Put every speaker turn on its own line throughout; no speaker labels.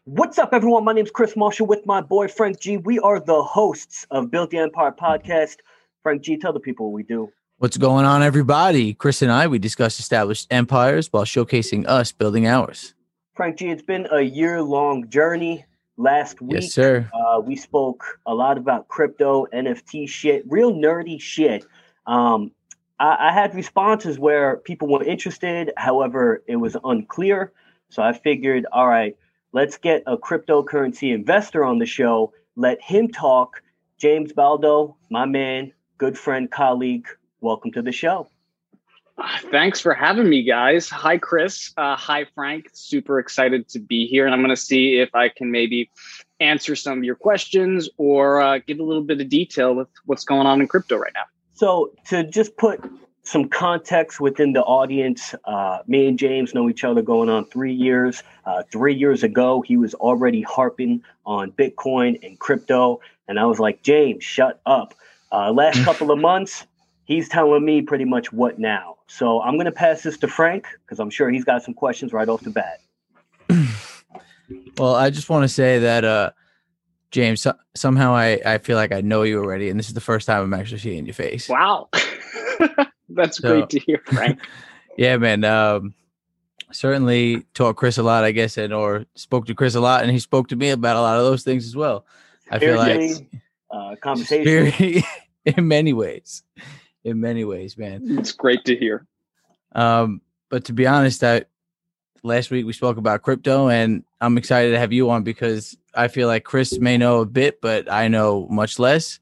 What's up, everyone? My name is Chris Marshall with my boy Frank G. We are the hosts of Build the Empire podcast. Frank G, tell the people what we do.
What's going on, everybody? Chris and I, we discuss established empires while showcasing us building ours.
Frank G, it's been a year-long journey. Last week,
Yes, sir.
We spoke a lot about crypto, NFT shit, real nerdy shit. I had responses where people were interested. However, it was unclear. So I figured, all right, let's get a cryptocurrency investor on the show. Let him talk. James Baldo, my man, good friend, colleague, welcome to the show.
Thanks for having me, guys. Hi, Chris. Hi, Frank. Super excited to be here. And I'm going to see if I can maybe answer some of your questions or give a little bit of detail with what's going on in crypto right now.
So to just put some context within the audience, me and James know each other going on 3 years. 3 years ago, he was already harping on Bitcoin and crypto. And I was like, James, shut up. Last couple of months, he's telling me pretty much what now. So I'm going to pass this to Frank because I'm sure he's got some questions right off the bat.
Well, I just want to say that, James, somehow I feel like I know you already, and this is the first time I'm actually seeing your face.
Wow. That's great to hear, Frank.
Yeah, man. Certainly taught Chris a lot, I guess, or spoke to Chris a lot, and he spoke to me about a lot of those things as well. I feel like
conversation
in many ways, man.
It's great to hear.
But to be honest, last week we spoke about crypto, and I'm excited to have you on because I feel like Chris may know a bit, but I know much less.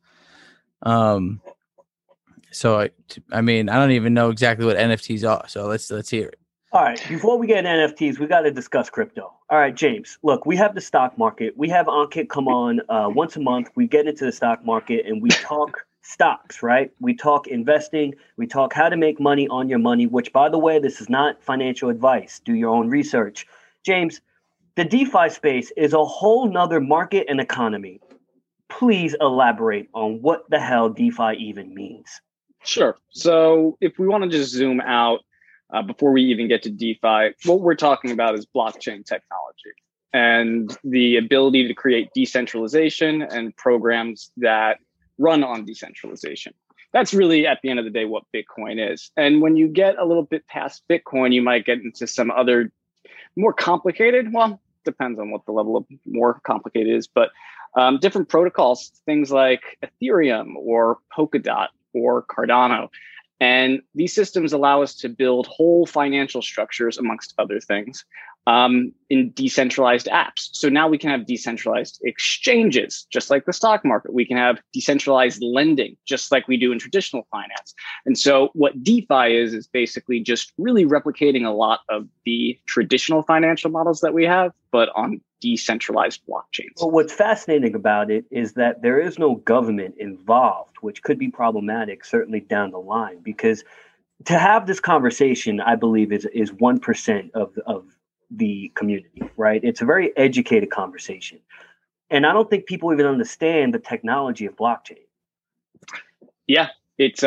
So I mean, I don't even know exactly what NFTs are. So let's hear it.
All right. Before we get into NFTs, we got to discuss crypto. All right, James, look, we have the stock market. We have Ankit come on once a month. We get into the stock market and we talk stocks, right? We talk investing. We talk how to make money on your money, which, by the way, this is not financial advice. Do your own research. James, the DeFi space is a whole nother market and economy. Please elaborate on what the hell DeFi even means.
Sure. So if we want to just zoom out before we even get to DeFi, what we're talking about is blockchain technology and the ability to create decentralization and programs that run on decentralization. That's really, at the end of the day, what Bitcoin is. And when you get a little bit past Bitcoin, you might get into some other more complicated, well, depends on what the level of more complicated is, but different protocols, things like Ethereum or Polkadot or Cardano. And these systems allow us to build whole financial structures, amongst other things, in decentralized apps. So now we can have decentralized exchanges, just like the stock market. We can have decentralized lending, just like we do in traditional finance. And so what DeFi is basically just really replicating a lot of the traditional financial models that we have, but on decentralized blockchains.
Well, what's fascinating about it is that there is no government involved, which could be problematic, certainly down the line, because to have this conversation, I believe, is 1% of the community, right? It's a very educated conversation. And I don't think people even understand the technology of blockchain.
Yeah, it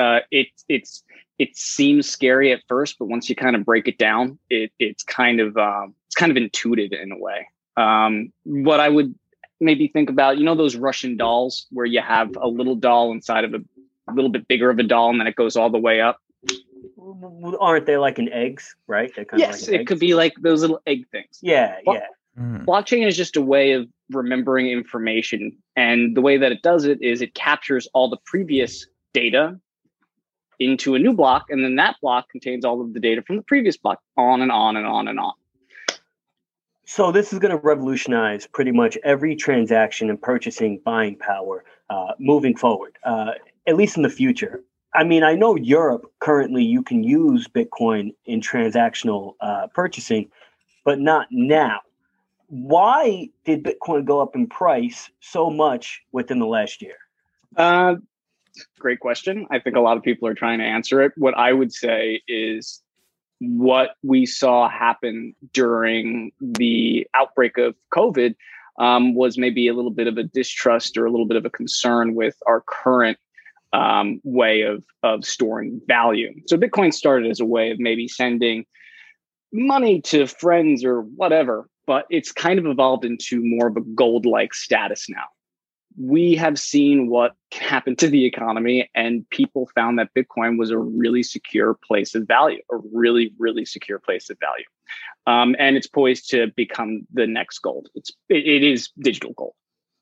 seems scary at first, but once you kind of break it down, it's kind of intuitive in a way. What I would maybe think about, those Russian dolls where you have a little doll inside of a little bit bigger of a doll and then it goes all the way up.
Aren't they like in eggs, right?
Yes, it could be like those little egg things.
Yeah.
Blockchain is just a way of remembering information. And the way that it does it is it captures all the previous data into a new block. And then that block contains all of the data from the previous block, on and on and on and on.
So this is going to revolutionize pretty much every transaction and purchasing buying power moving forward, at least in the future. I mean, I know Europe currently you can use Bitcoin in transactional purchasing, but not now. Why did Bitcoin go up in price so much within the last year?
Great question. I think a lot of people are trying to answer it. What I would say is what we saw happen during the outbreak of COVID was maybe a little bit of a distrust or a little bit of a concern with our current way of storing value. So Bitcoin started as a way of maybe sending money to friends or whatever. but it's kind of evolved into more of a gold-like status now. We have seen what can happen to the economy, and people found that Bitcoin was a really secure place of value, a really, really secure place of value. And it's poised to become the next gold. It is digital gold.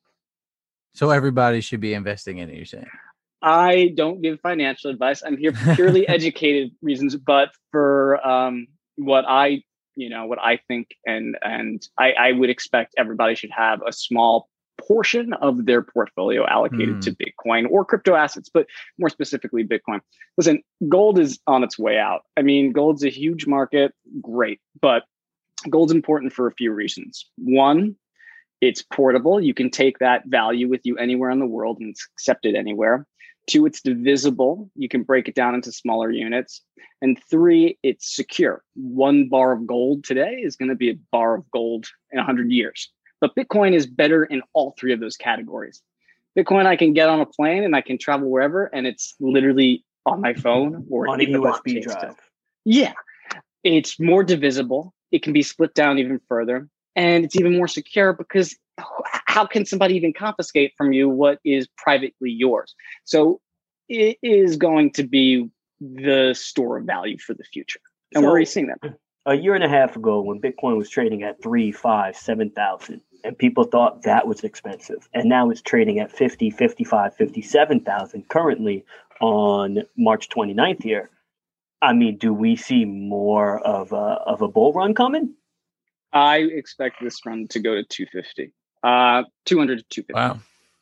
So everybody should be investing in it, you're saying?
I don't give financial advice. I'm here for purely educated reasons, but for what I think, and I would expect everybody should have a small portion of their portfolio allocated to Bitcoin or crypto assets, but more specifically Bitcoin. Listen, gold is on its way out. I mean, gold's a huge market, great, but gold's important for a few reasons. One, it's portable. You can take that value with you anywhere in the world and it's accepted anywhere. Two, it's divisible. You can break it down into smaller units. And three, it's secure. 1 bar of gold today is going to be a bar of gold in 100 years. But Bitcoin is better in all three of those categories. Bitcoin, I can get on a plane and I can travel wherever, and it's literally on my phone or
on a USB drive.
Still. Yeah. It's more divisible. It can be split down even further. And it's even more secure because how can somebody even confiscate from you what is privately yours? So it is going to be the store of value for the future. And we're already seeing that.
A year and a half ago, when Bitcoin was trading at 3, 5, 7,000, and people thought that was expensive, and now it's trading at 50, 55, 57,000 currently on March 29th here. I mean, do we see more of a bull run coming?
I expect this run to go to 250, 200 to 250.
Wow.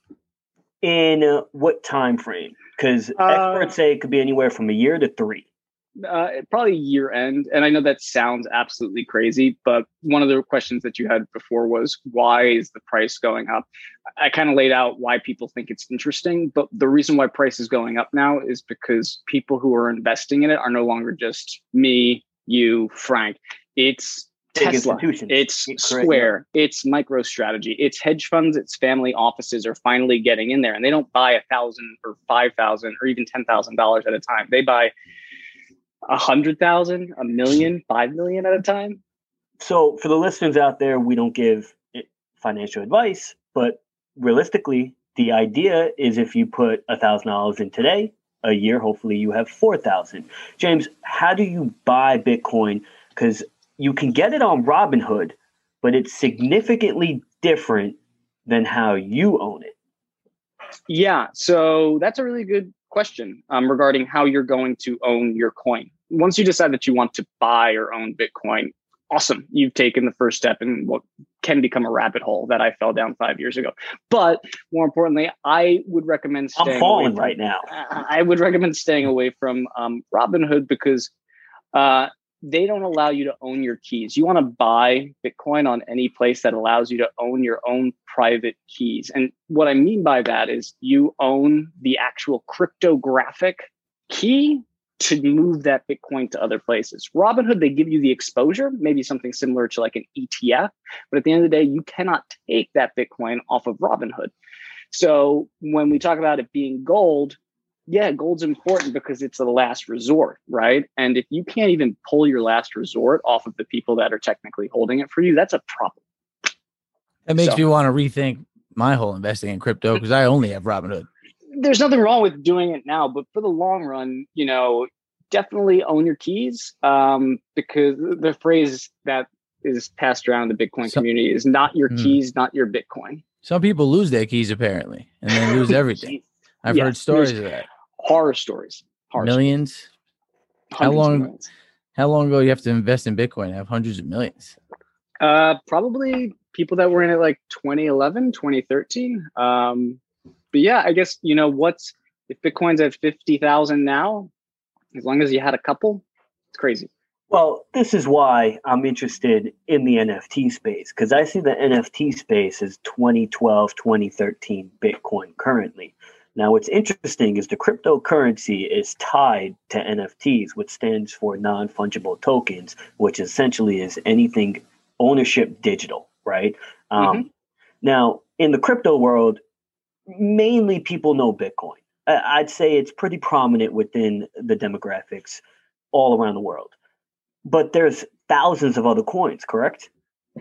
In what time frame? Because experts say it could be anywhere from a year to 3.
Probably year end. And I know that sounds absolutely crazy, but one of the questions that you had before was, why is the price going up? I kind of laid out why people think it's interesting, but the reason why price is going up now is because people who are investing in it are no longer just me, you, Frank. It's Tesla, it's Square, it's MicroStrategy, it's hedge funds, it's family offices are finally getting in there, and they don't buy 1,000 or 5,000 or even $10,000 at a time. They buy 100,000, a million, 5 million at a time.
So for the listeners out there, we don't give financial advice, but realistically, the idea is if you put $1,000 in today, a year, hopefully you have 4,000. James, how do you buy Bitcoin? Because you can get it on Robinhood, but it's significantly different than how you own it.
Yeah, so that's a really good question regarding how you're going to own your coin. Once you decide that you want to buy or own Bitcoin, awesome. You've taken the first step in what can become a rabbit hole that I fell down 5 years ago. But more importantly, I would recommend staying
I'm falling right now.
I would recommend staying away from Robinhood because they don't allow you to own your keys. You want to buy Bitcoin on any place that allows you to own your own private keys. And what I mean by that is you own the actual cryptographic key to move that Bitcoin to other places. Robinhood, they give you the exposure, maybe something similar to like an ETF. But at the end of the day, you cannot take that Bitcoin off of Robinhood. So when we talk about it being gold, yeah, gold's important because it's the last resort, right? And if you can't even pull your last resort off of the people that are technically holding it for you, that's a problem.
That makes me want to rethink my whole investing in crypto because I only have Robinhood.
There's nothing wrong with doing it now, but for the long run, definitely own your keys because the phrase that is passed around the Bitcoin community is not your keys, not your Bitcoin.
Some people lose their keys apparently, and they lose everything. I've heard stories of that.
Horror stories.
Millions. How long ago you have to invest in Bitcoin? Have hundreds of millions.
Probably people that were in it like 2011, 2013. But yeah, I guess, if Bitcoin's at 50,000 now, as long as you had a couple, it's crazy.
Well, this is why I'm interested in the NFT space, because I see the NFT space as 2012, 2013 Bitcoin currently. Now, what's interesting is the cryptocurrency is tied to NFTs, which stands for non-fungible tokens, which essentially is anything ownership digital, right? Now, in the crypto world, mainly people know Bitcoin. I'd say it's pretty prominent within the demographics all around the world. But there's thousands of other coins, correct?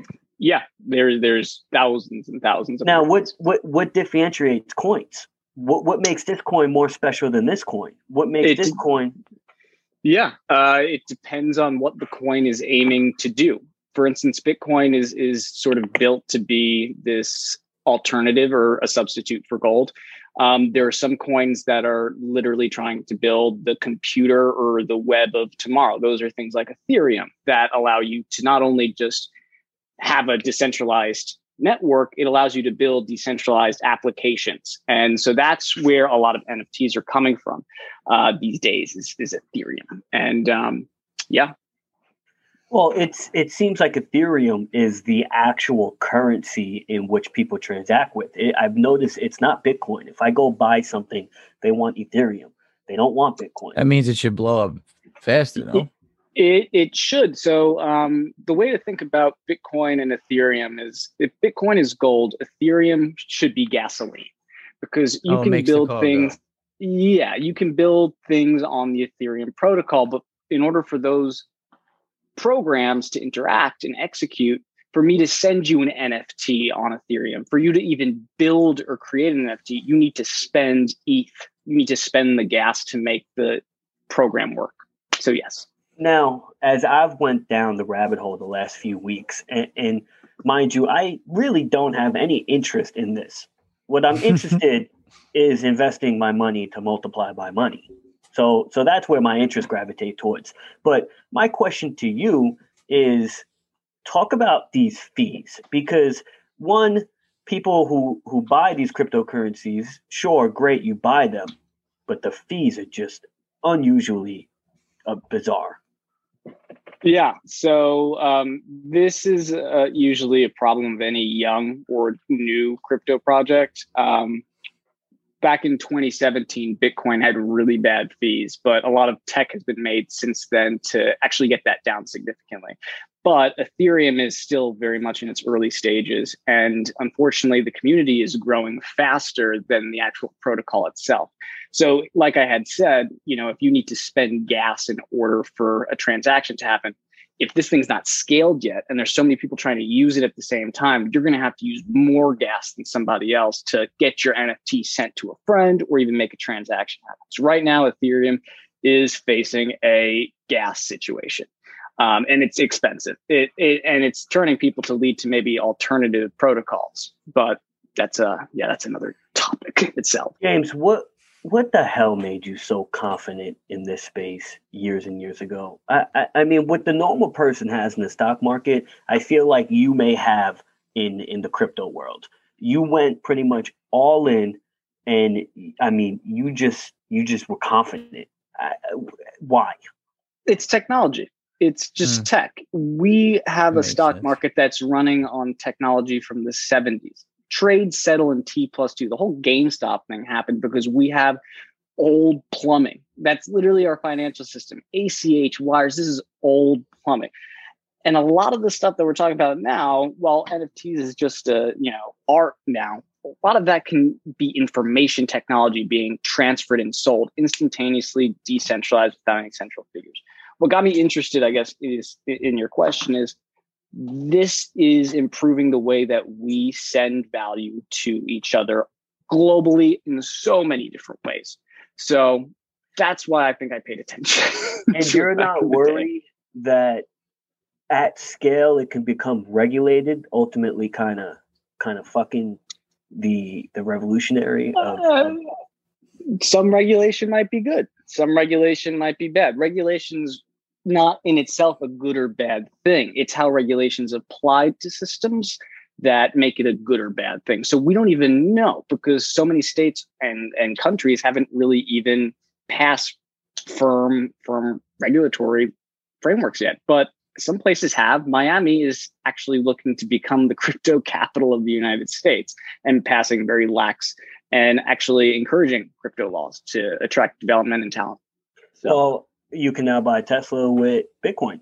Yeah, there's thousands and thousands of
now.
coins.
What differentiates coins? What makes this coin more special than this coin? What makes this coin?
Yeah, it depends on what the coin is aiming to do. For instance, Bitcoin is sort of built to be this alternative or a substitute for gold. There are some coins that are literally trying to build the computer or the web of tomorrow. Those are things like Ethereum that allow you to not only just have a decentralized network, it allows you to build decentralized applications. And so that's where a lot of NFTs are coming from these days is Ethereum. And yeah.
Well, it seems like Ethereum is the actual currency in which people transact with. I've noticed it's not Bitcoin. If I go buy something, they want Ethereum. They don't want Bitcoin.
That means it should blow up faster, no?
It should. So the way to think about Bitcoin and Ethereum is if Bitcoin is gold, Ethereum should be gasoline because you can build things. Yeah, you can build things on the Ethereum protocol, but in order for those programs to interact and execute, for me to send you an NFT on Ethereum, for you to even build or create an NFT, you need to spend ETH. You need to spend the gas to make the program work. So yes.
Now, as I've went down the rabbit hole the last few weeks, and mind you, I really don't have any interest in this. What I'm interested is investing my money to multiply by money. So that's where my interest gravitate towards. But my question to you is talk about these fees, because one, people who buy these cryptocurrencies, sure, great, you buy them, but the fees are just unusually bizarre.
Yeah, so this is usually a problem of any young or new crypto project. Back in 2017, Bitcoin had really bad fees, but a lot of tech has been made since then to actually get that down significantly. But Ethereum is still very much in its early stages. And unfortunately, the community is growing faster than the actual protocol itself. So like I had said, if you need to spend gas in order for a transaction to happen, if this thing's not scaled yet and there's so many people trying to use it at the same time, you're going to have to use more gas than somebody else to get your NFT sent to a friend or even make a transaction happen. So right now, Ethereum is facing a gas situation. And it's expensive. And it's turning people to lead to maybe alternative protocols. But that's another topic itself.
James, what the hell made you so confident in this space years and years ago? I mean, what the normal person has in the stock market, I feel like you may have in the crypto world. You went pretty much all in, and I mean, you just were confident. Why?
It's technology. It's just tech. We have a stock market that's running on technology from the 70s. Trade settle in T+2. The whole GameStop thing happened because we have old plumbing. That's literally our financial system. ACH wires. This is old plumbing. And a lot of the stuff that we're talking about now, while NFTs is just art now, a lot of that can be information technology being transferred and sold instantaneously, decentralized without any central figures. What got me interested, I guess, is in your question is this is improving the way that we send value to each other globally in so many different ways. So that's why I think I paid attention.
And you're not worried that at scale it can become regulated, ultimately kind of fucking the revolutionary of
some regulation might be good. Some regulation might be bad. Regulation's not in itself a good or bad thing. It's how regulations applied to systems that make it a good or bad thing. So we don't even know because so many states and countries haven't really even passed firm regulatory frameworks yet. But some places have. Miami is actually looking to become the crypto capital of the United States and passing very lax and actually encouraging crypto laws to attract development and talent.
So you can now buy Tesla with Bitcoin.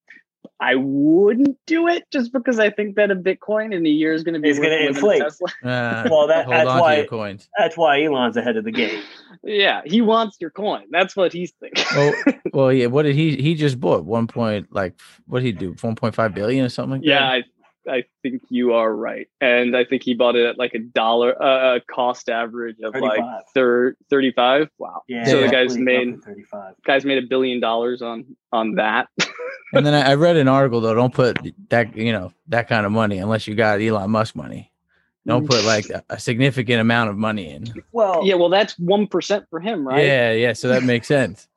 I wouldn't do it just because I think that a Bitcoin in a year is going to be
inflate.
Tesla.
Well, that's why your coins. That's why Elon's ahead of the game.
Yeah, he wants your coin. That's what he's thinking.
Well, yeah. What did he just bought? What did he do? 1.5 billion or something like that?
Yeah, I think you are right, and I think he bought it at like $1 cost average of
35.
like 35. Wow.
Yeah.
So the
roughly
guy's
35.
made $1 billion on that.
And then I read an article though. Don't put that kind of money unless you got Elon Musk money. Don't put like a significant amount of money in.
Well,
Yeah, well, that's 1% for him, right?
Yeah. So that makes sense.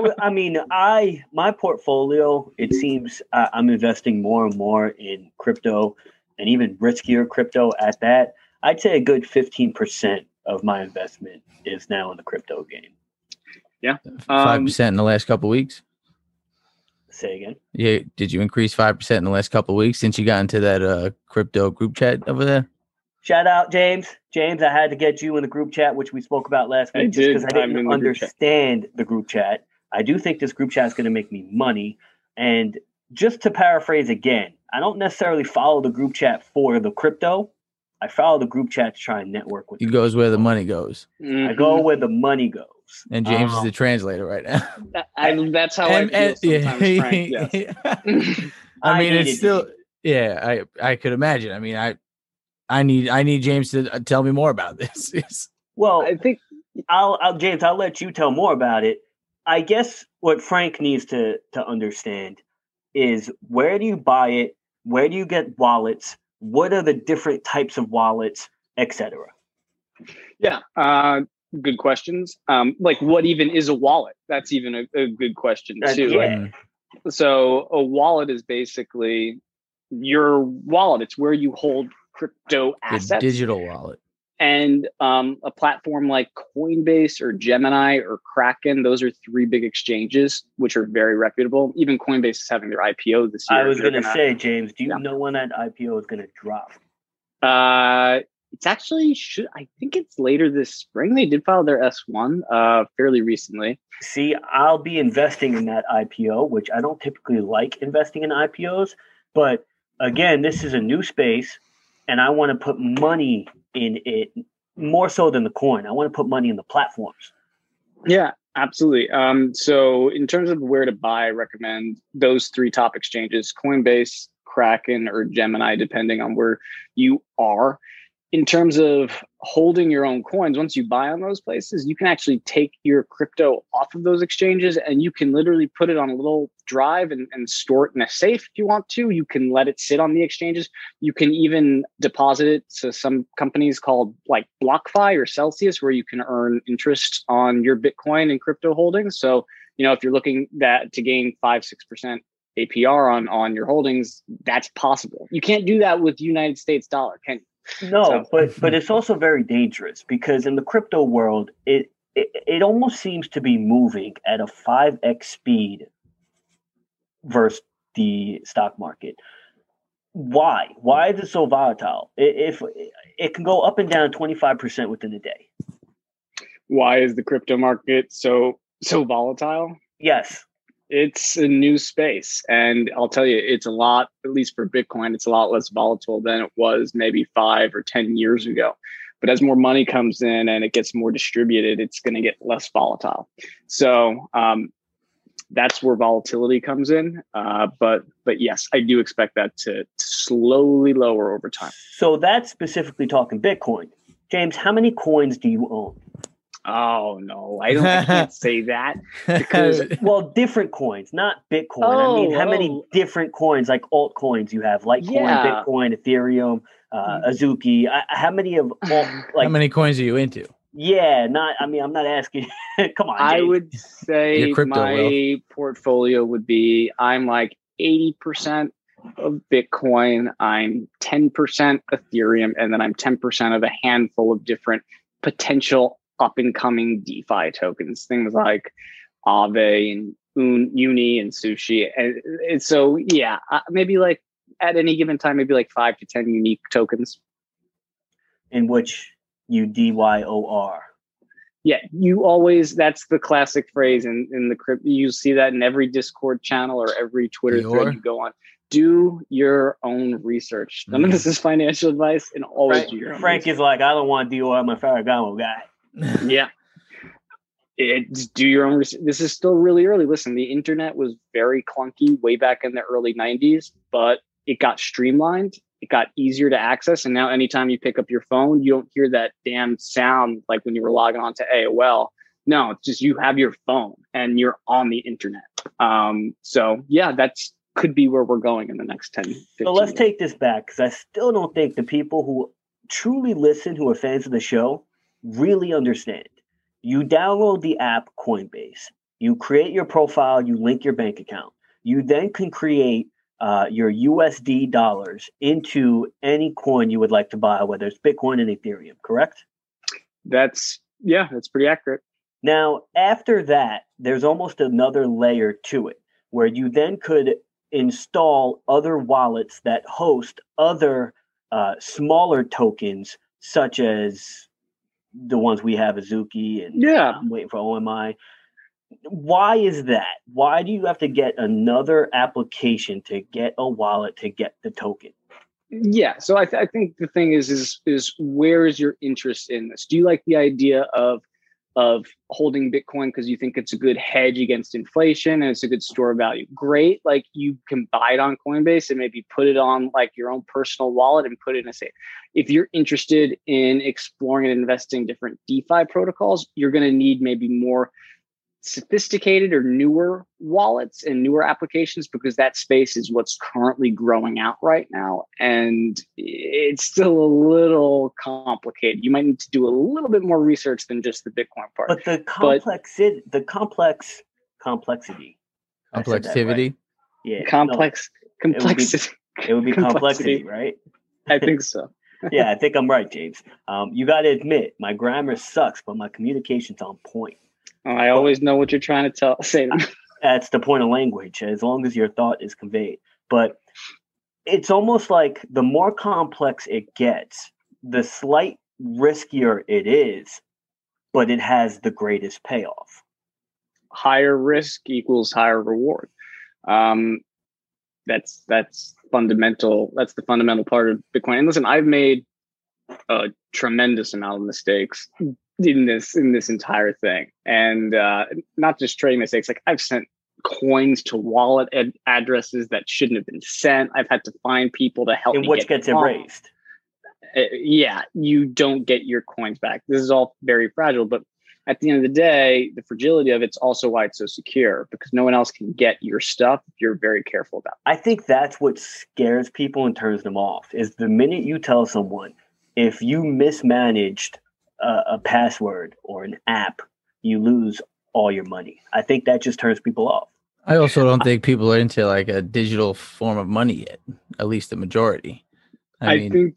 My portfolio, it seems I'm investing more and more in crypto and even riskier crypto at that. I'd say a good 15% of my investment is now in the crypto game.
Yeah.
5% in the last couple of weeks.
Say again.
Yeah. Did you increase 5% in the last couple of weeks since you got into that crypto group chat over there?
Shout out, James. James, I had to get you in the group chat, which we spoke about last week, just because I didn't understand the group chat. I do think this group chat is going to make me money. And just to paraphrase again, I don't necessarily follow the group chat for the crypto. I follow the group chat to try and network with.
He goes where the money goes.
I go where the money goes.
And James is the translator right now.
That's how I feel sometimes, Frank. Yes.
I mean, it's still, I could imagine. I mean, I need James to tell me more about this.
Well, I think James, I'll let you tell more about it. I guess what Frank needs to understand is, where do you buy it? Where do you get wallets? What are the different types of wallets, etc.?
Yeah, good questions. Like, what even is a wallet? That's even a good question too.
Yeah.
So a wallet is basically your wallet. It's where you hold crypto assets.
A digital wallet.
And a platform like Coinbase or Gemini or Kraken, those are three big exchanges, which are very reputable. Even Coinbase is having their IPO this year.
I was going to say, James, do you know when that IPO is going to drop?
It's actually, I think it's later this spring. They did file their S1 fairly recently.
See, I'll be investing in that IPO, which I don't typically like investing in IPOs. But again, this is a new space, and I want to put money in it more so than the coin. I want to put money in the platforms.
Yeah, absolutely. So in terms of where to buy, I recommend those three top exchanges: Coinbase, Kraken, or Gemini, depending on where you are. In terms of holding your own coins, once you buy on those places, you can actually take your crypto off of those exchanges, and you can literally put it on a little drive and store it in a safe if you want to. You can let it sit on the exchanges. You can even deposit it to some companies called like BlockFi or Celsius, where you can earn interest on your Bitcoin and crypto holdings. So, if you're looking to gain 5-6% APR on your holdings, that's possible. You can't do that with United States dollar, can you?
No, but it's also very dangerous, because in the crypto world, it almost seems to be moving at a 5x speed versus the stock market. Why? Why is it so volatile? If it can go up and down 25% within a day.
Why is the crypto market so volatile?
Yes.
It's a new space, and I'll tell you, it's a lot, at least for Bitcoin, it's a lot less volatile than it was maybe 5 or 10 years ago. But as more money comes in and it gets more distributed, it's going to get less volatile. So that's where volatility comes in. But yes, I do expect that to slowly lower over time.
So that's specifically talking Bitcoin. James, how many coins do you own?
Oh no, I can't say that, because
different coins, not Bitcoin. How many different coins, like altcoins, you have? Litecoin, Bitcoin, Ethereum, Azuki. How many of all?
How many coins are you into?
Yeah, I'm not asking. Come on, James.
I would say my portfolio would be, I'm like 80% of Bitcoin, I'm 10% Ethereum, and then I'm 10% of a handful of different potential up-and-coming DeFi tokens, things like Aave and Uni and Sushi. And so, maybe like at any given time, maybe like 5 to 10 unique tokens.
In which you DYOR.
Yeah, that's the classic phrase in the crypto. You see that in every Discord channel or every Twitter thread you go on. Do your own research. None of this is financial advice, and always do your own
Frank
research.
Is like, I don't want DOR, I'm a Ferragamo guy.
Yeah. Do your own research. This is still really early. Listen, the internet was very clunky way back in the early 90s, but it got streamlined, It got easier to access. And now anytime you pick up your phone, you don't hear that damn sound like when you were logging on to AOL. No, it's just you have your phone and you're on the internet. So yeah, that's could be where we're going in the next 10, 15
So let's
years.
take this back, because I still don't think the people who truly listen, who are fans of the show, really understand. You download the app Coinbase. You create your profile. You link your bank account. You then can create your USD dollars into any coin you would like to buy, whether it's Bitcoin and Ethereum, correct?
That's pretty accurate.
Now, after that, there's almost another layer to it, where you then could install other wallets that host other smaller tokens, such as the ones we have, Azuki, and I'm waiting for OMI. Why is that? Why do you have to get another application to get a wallet to get the token?
Yeah, so I think the thing is where is your interest in this? Do you like the idea of holding Bitcoin because you think it's a good hedge against inflation and it's a good store of value? Great. Like, you can buy it on Coinbase and maybe put it on like your own personal wallet and put it in a safe. If you're interested in exploring and investing different DeFi protocols, you're going to need maybe more sophisticated or newer wallets and newer applications, because that space is what's currently growing out right now. And it's still a little complicated. You might need to do a little bit more research than just the Bitcoin part.
But the complexity.
Complexivity.
Yeah.
Complexity.
It would be complexity, right?
I think so.
Yeah, I think I'm right, James. You got to admit, my grammar sucks, but my communication's on point.
I always know what you're trying to say to me.
That's the point of language, as long as your thought is conveyed. But it's almost like the more complex it gets, the slight riskier it is, but it has the greatest payoff.
Higher risk equals higher reward. That's fundamental. That's the fundamental part of Bitcoin. And listen, I've made a tremendous amount of mistakes in this entire thing, and not just trading mistakes. Like, I've sent coins to wallet addresses that shouldn't have been sent. I've had to find people to help me,
which gets erased.
Yeah, you don't get your coins back. This is all very fragile, but at the end of the day, the fragility of it's also why it's so secure, because no one else can get your stuff if you're very careful about it.
I think that's what scares people and turns them off, is the minute you tell someone, if you mismanaged a password or an app, you lose all your money. I think that just turns people off.
I also don't think people are into like a digital form of money yet, at least the majority. I think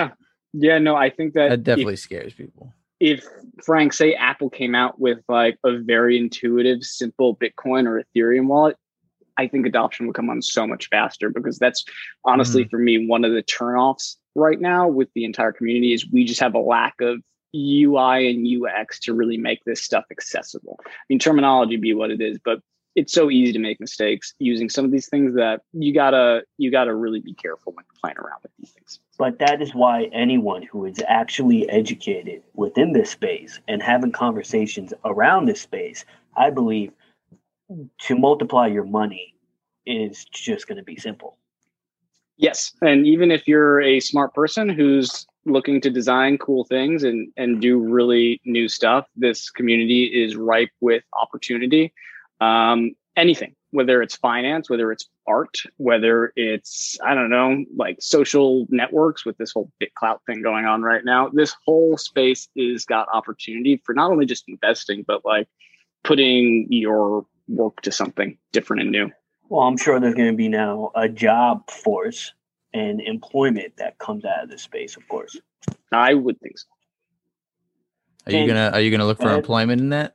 that
definitely
scares people.
If Frank, say Apple came out with like a very intuitive, simple Bitcoin or Ethereum wallet, I think adoption would come on so much faster, because that's honestly for me one of the turnoffs right now with the entire community is we just have a lack of UI and UX to really make this stuff accessible. I mean, terminology be what it is, but it's so easy to make mistakes using some of these things that you gotta really be careful when playing around with these things.
But that is why anyone who is actually educated within this space and having conversations around this space, I believe, to multiply your money is just going to be simple.
Yes. And even if you're a smart person who's looking to design cool things and do really new stuff, this community is ripe with opportunity. Anything, whether it's finance, whether it's art, whether it's, I don't know, like social networks with this whole BitClout thing going on right now. This whole space is got opportunity for not only just investing, but like putting your work to something different and new.
Well, I'm sure there's going to be now a job force and employment that comes out of this space, of course.
I would think so.
Are you gonna look for employment in that?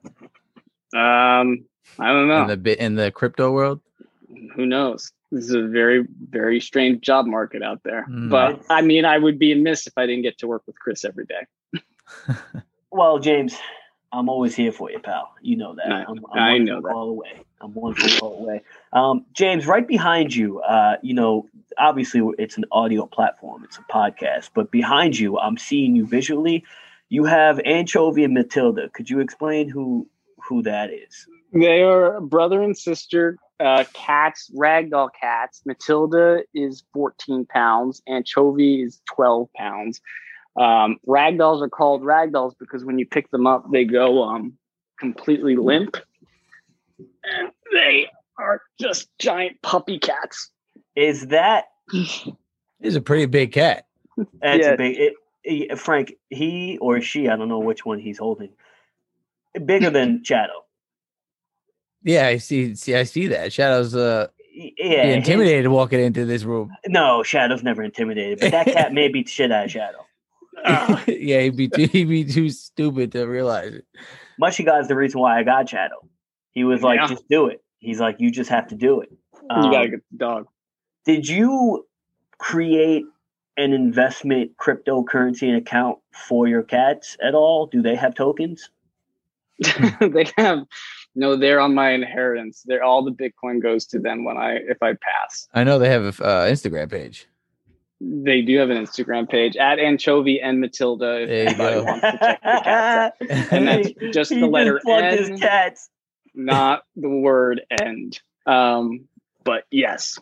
I don't know.
In the crypto world?
Who knows? This is a very, very strange job market out there. But I mean, I would be amiss if I didn't get to work with Chris every day.
Well, James, I'm always here for you, pal. You know that.
I know that.
I'm one phone call away. James, right behind you, obviously it's an audio platform. It's a podcast. But behind you, I'm seeing you visually. You have Anchovy and Matilda. Could you explain who that is?
They are brother and sister cats, ragdoll cats. Matilda is 14 pounds. Anchovy is 12 pounds. Ragdolls are called ragdolls because when you pick them up, they go completely limp. And they are just giant puppy cats.
Is that?
He's a pretty big cat.
That's a big. Frank, he or she, I don't know which one he's holding. Bigger than Shadow.
Yeah, I see that. Shadow's intimidated walking into this room.
No, Shadow's never intimidated, but that cat may beat the shit out of Shadow.
Yeah, he'd be too stupid to realize it.
Mushy Guy's the reason why I got Shadow. He was like, just do it. He's like, you just have to do it.
You gotta get the dog.
Did you create an investment cryptocurrency account for your cats at all? Do they have tokens?
They have. No, they're on my inheritance. They're all the Bitcoin goes to them if I pass.
I know they have an Instagram page.
They do have an Instagram page at Anchovy and Matilda. If anybody wants to check the cats out. And that's just the letter N,
his cats.
Not the word end. But yes.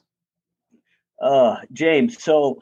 James, so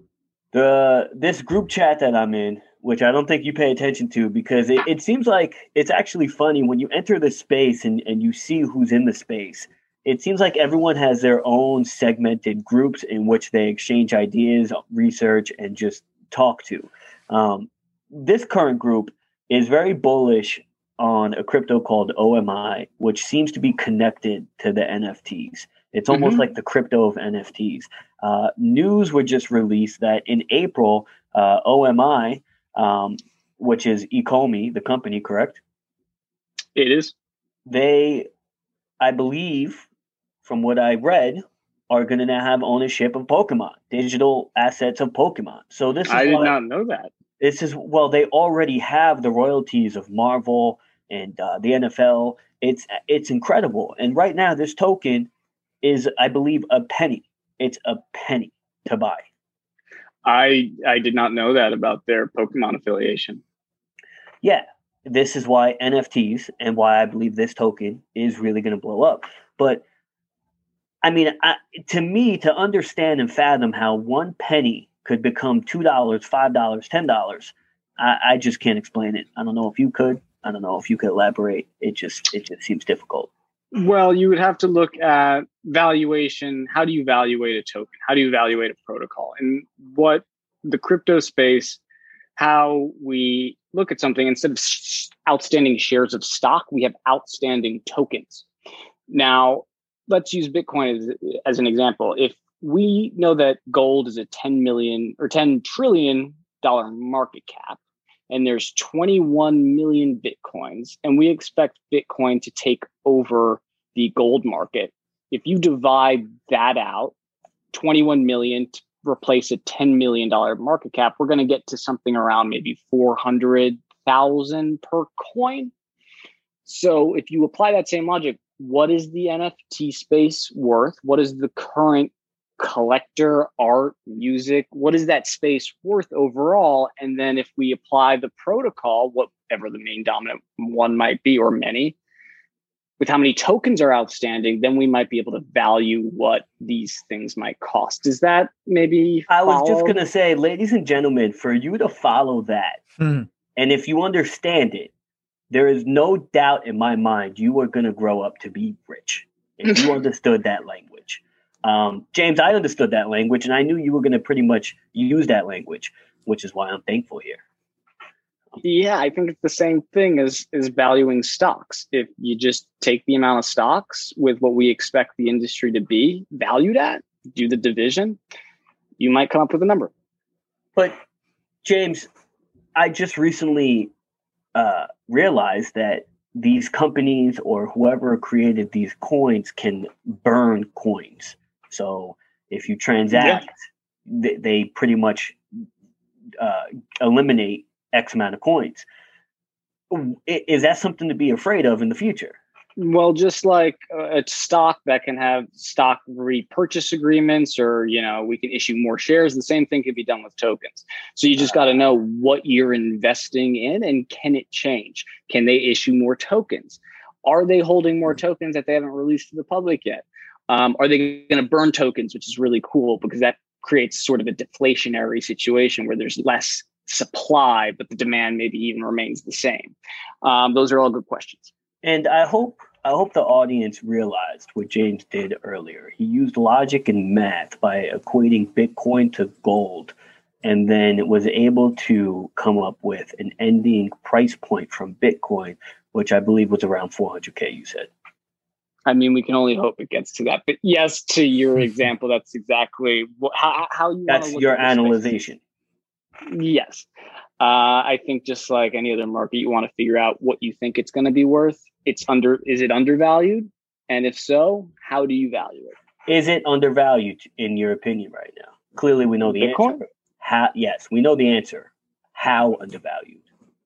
this group chat that I'm in, which I don't think you pay attention to because it seems like it's actually funny when you enter the space and you see who's in the space. It seems like everyone has their own segmented groups in which they exchange ideas, research, and just talk to. This current group is very bullish on a crypto called OMI, which seems to be connected to the NFTs. It's almost like the crypto of NFTs. News were just released that in April, OMI, which is Ecomi, the company, correct?
It is.
They, I believe, from what I read, are going to now have ownership of Pokemon, digital assets of Pokemon. So this is
I did not know that.
This is, well, they already have the royalties of Marvel and the NFL. It's incredible. And right now, this token is, I believe, a penny. It's a penny to buy.
I did not know that about their Pokemon affiliation.
Yeah, this is why NFTs and why I believe this token is really going to blow up. But I mean, to me, to understand and fathom how one penny could become $2, $5, $10, I just can't explain it. I don't know if you could. I don't know if you could elaborate. It just seems difficult.
Well, you would have to look at valuation. How do you evaluate a token? How do you evaluate a protocol? And what the crypto space, how we look at something, instead of outstanding shares of stock, we have outstanding tokens. Now, let's use Bitcoin as an example. If we know that gold is a $10 trillion market cap, and there's 21 million Bitcoins, and we expect Bitcoin to take over the gold market. If you divide that out, 21 million to replace a $10 million market cap, we're going to get to something around maybe 400,000 per coin. So if you apply that same logic, what is the NFT space worth? What is the current collector, art, music? What is that space worth overall? And then if we apply the protocol, whatever the main dominant one might be, or many, with how many tokens are outstanding, then we might be able to value what these things might cost. Does that maybe
I was just going to say, ladies and gentlemen, for you to follow that, and if you understand it, there is no doubt in my mind you are going to grow up to be rich if you understood that language. James, I understood that language, and I knew you were going to pretty much use that language, which is why I'm thankful here.
Yeah, I think it's the same thing as valuing stocks. If you just take the amount of stocks with what we expect the industry to be valued at, do the division, you might come up with a number.
But James, I just recently realized that these companies or whoever created these coins can burn coins. So if you transact, they pretty much eliminate X amount of coins. Is that something to be afraid of in the future?
Well, just like a stock that can have stock repurchase agreements, or, we can issue more shares, the same thing can be done with tokens. So you just got to know what you're investing in, and can it change? Can they issue more tokens? Are they holding more tokens that they haven't released to the public yet? Are they going to burn tokens, which is really cool because that creates sort of a deflationary situation where there's less supply, but the demand maybe even remains the same. Those are all good questions.
And I hope the audience realized what James did earlier. He used logic and math by equating Bitcoin to gold, and then was able to come up with an ending price point from Bitcoin, which I believe was around 400K, you said.
I mean, we can only hope it gets to that. But yes, to your example, that's exactly how you.
That's your analyzation.
Yes. I think just like any other market, you want to figure out what you think it's going to be worth. Is it undervalued? And if so, how do you value it?
Is it undervalued in your opinion right now? Clearly, we know the
Bitcoin?
answer. Yes, we know the answer. How undervalued?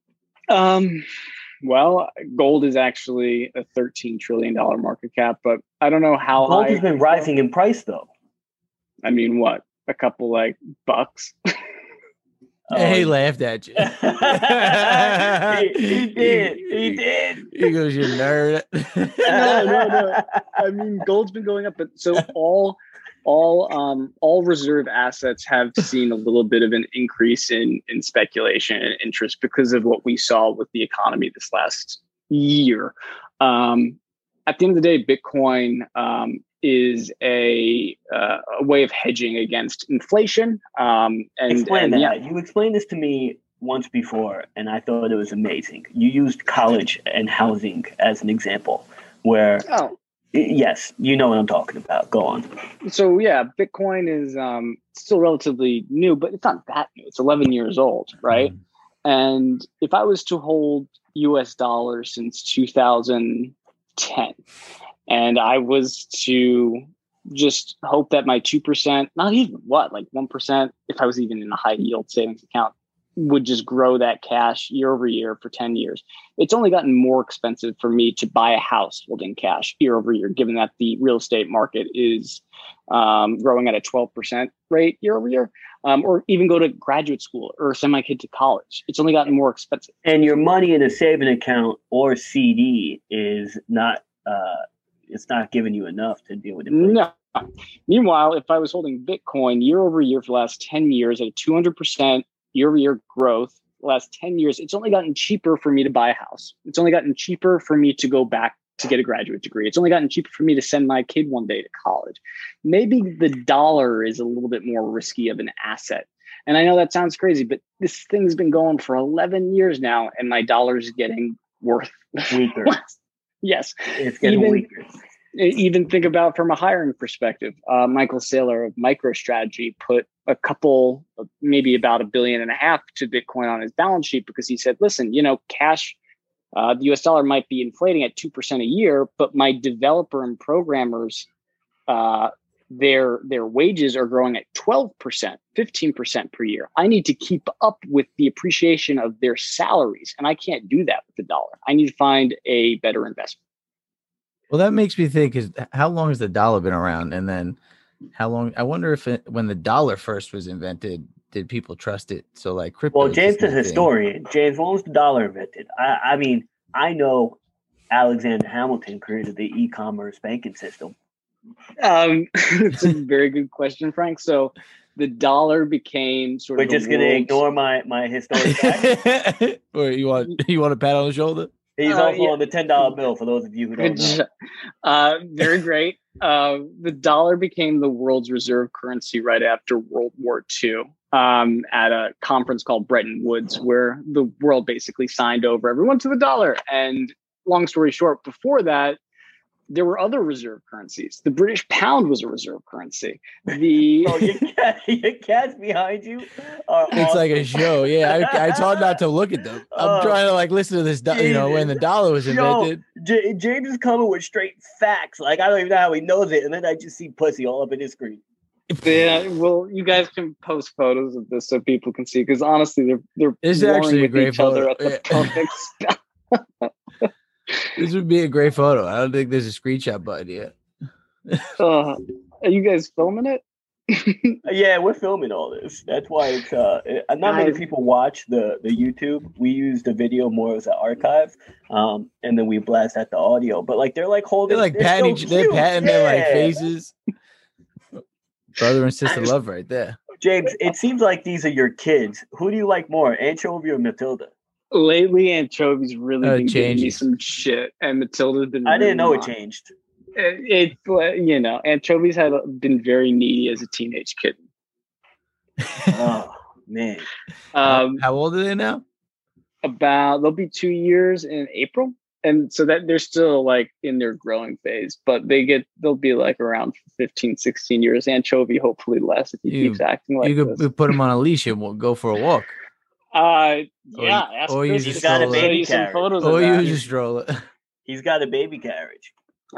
Well, gold is actually a $13 trillion market cap, but I don't know how
gold has been rising in price, though.
I mean, what? A couple like bucks?
He laughed at you.
He did.
He goes, "You nerd."
No. I mean, gold's been going up, but so all reserve assets have seen a little bit of an increase in speculation and interest because of what we saw with the economy this last year. At the end of the day, Bitcoin is a way of hedging against inflation.
Explain that. Yeah. You explained this to me once before, and I thought it was amazing. You used college and housing as an example, where yes, you know what I'm talking about. Go on.
So yeah, Bitcoin is still relatively new, but it's not that new. It's 11 years old, right? And if I was to hold US dollars since 2010, and I was to just hope that my 2%, not even like 1%, if I was even in a high yield savings account, would just grow that cash year over year for 10 years. It's only gotten more expensive for me to buy a house holding cash year over year, given that the real estate market is growing at a 12% rate year over year, or even go to graduate school or send my kid to college. It's only gotten more expensive.
And your money in a saving account or CD is not, it's not giving you enough to deal with it.
No. Meanwhile, if I was holding Bitcoin year over year for the last 10 years at a 200% year-over-year growth, the last 10 years, it's only gotten cheaper for me to buy a house. It's only gotten cheaper for me to go back to get a graduate degree. It's only gotten cheaper for me to send my kid one day to college. Maybe the dollar is a little bit more risky of an asset. And I know that sounds crazy, but this thing's been going for 11 years now, and my dollar's getting worth
weaker.
Yes.
It's getting weaker.
Even think about from a hiring perspective. Michael Saylor of MicroStrategy put maybe about $1.5 billion to Bitcoin on his balance sheet because he said, listen, cash, the US dollar might be inflating at 2% a year, but my developer and programmers, their wages are growing at 12%, 15% per year. I need to keep up with the appreciation of their salaries, and I can't do that with the dollar. I need to find a better investment.
Well, that makes me think, how long has the dollar been around? And then how long, I wonder if when the dollar first was invented, did people trust it? So like crypto.
Well, James is a historian. James, when was the dollar invented? I mean, I know Alexander Hamilton created the e-commerce banking system.
It's a very good question, Frank. So the dollar became sort of.
We're just going to ignore my historic fact.
Or you want a pat on the shoulder?
He's also on the $10 bill for those of you who don't know.
Very great. The dollar became the world's reserve currency right after World War II at a conference called Bretton Woods, where the world basically signed over everyone to the dollar. And long story short, before that, there were other reserve currencies. The British pound was a reserve currency.
Your cat's behind you.
It's like a show. Yeah, it's hard not to look at them. I'm trying to listen to this. When the dollar was invented.
James is coming with straight facts. Like I don't even know how he knows it, and then I just see pussy all up in his screen.
Yeah, well, you guys can post photos of this so people can see. Because honestly, they're
it's actually a great photo.
At the perfect spot.
This would be a great photo. I don't think there's a screenshot button yet.
Are you guys filming it?
Yeah, we're filming all this. That's why it's not many people watch the YouTube. We use the video more as an archive, and then we blast out the audio. But like they're like holding,
They're like patting, they're patting their like faces. Brother and sister love right there.
James, it seems like these are your kids. Who do you like more, Anchovy or Matilda?
Lately, Anchovy's really been giving me
changes.
some shit, and Matilda's been.
I didn't know
it
changed.
It Anchovy's been very needy as a teenage kitten.
Oh man.
How
old are they now?
They'll be 2 years in April. And so that they're still like in their growing phase, but they'll be like around 15, 16 years. Anchovy, hopefully less if he keeps acting like
you
this.
could put him on a leash and we'll go for a walk.
Yeah.
Or
Chris,
he's got a baby carriage.
Or use a stroller.
He's got a baby carriage.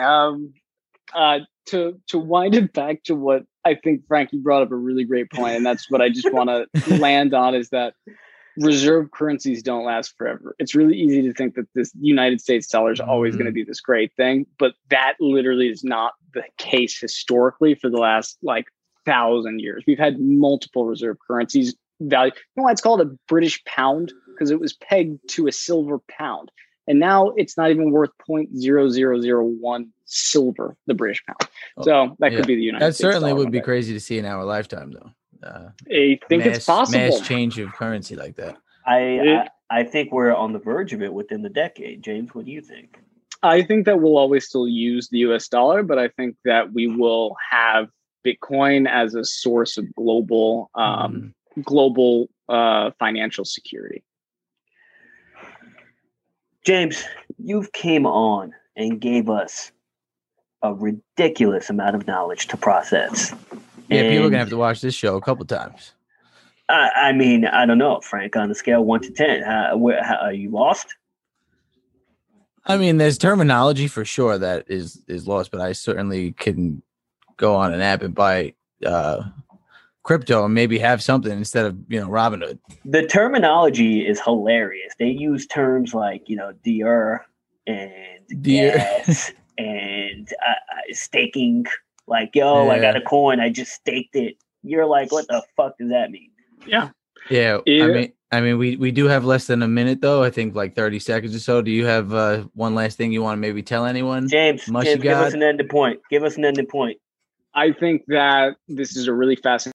To wind it back to what I think Frankie brought up a really great point, and that's what I just want to land on, is that reserve currencies don't last forever. It's really easy to think that this United States dollar is always going to be this great thing, but that literally is not the case historically for the last 1,000 years. We've had multiple reserve currencies value. You know why it's called a British pound? Because it was pegged to a silver pound. And now it's not even worth 0.0001 silver, the British pound. So that could be the United States.
That certainly would be crazy to see in our lifetime, though.
I think it's possible.
Mass change of currency like that.
I think we're on the verge of it within the decade. James, what do you think?
I think that we'll always still use the US dollar, but I think that we will have Bitcoin as a source of global financial security.
James, you've came on and gave us a ridiculous amount of knowledge to process.
Yeah, people are gonna have to watch this show a couple times.
I mean, I don't know, Frank. On a scale of 1 to 10, how are you lost?
I mean, there's terminology for sure that is lost, but I certainly can go on an app and buy crypto and maybe have something instead of Robinhood.
The terminology is hilarious. They use terms like deer and gas and staking. Like, I got a coin, I just staked it. You're like, what the fuck does that mean?
Yeah.
I mean, we do have less than a minute though. I think like 30 seconds or so. Do you have one last thing you want to maybe tell anyone?
James, give us an ending point. I think that this is a really fascinating